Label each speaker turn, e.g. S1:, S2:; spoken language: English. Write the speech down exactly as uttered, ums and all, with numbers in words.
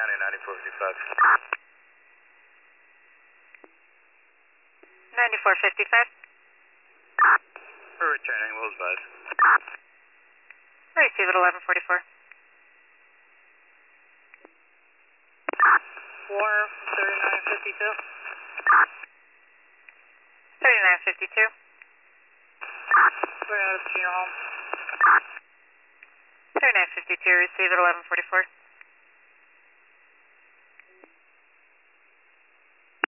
S1: County, ninety-four fifty-five.
S2: ninety-four fifty-five.
S1: We're returning, we'll advise.
S2: Receive at eleven forty-four.
S3: War thirty-nine fifty-two.
S2: thirty-nine fifty-two.
S3: We're out of senior home.
S2: thirty-nine fifty-two, receive at eleven forty-four.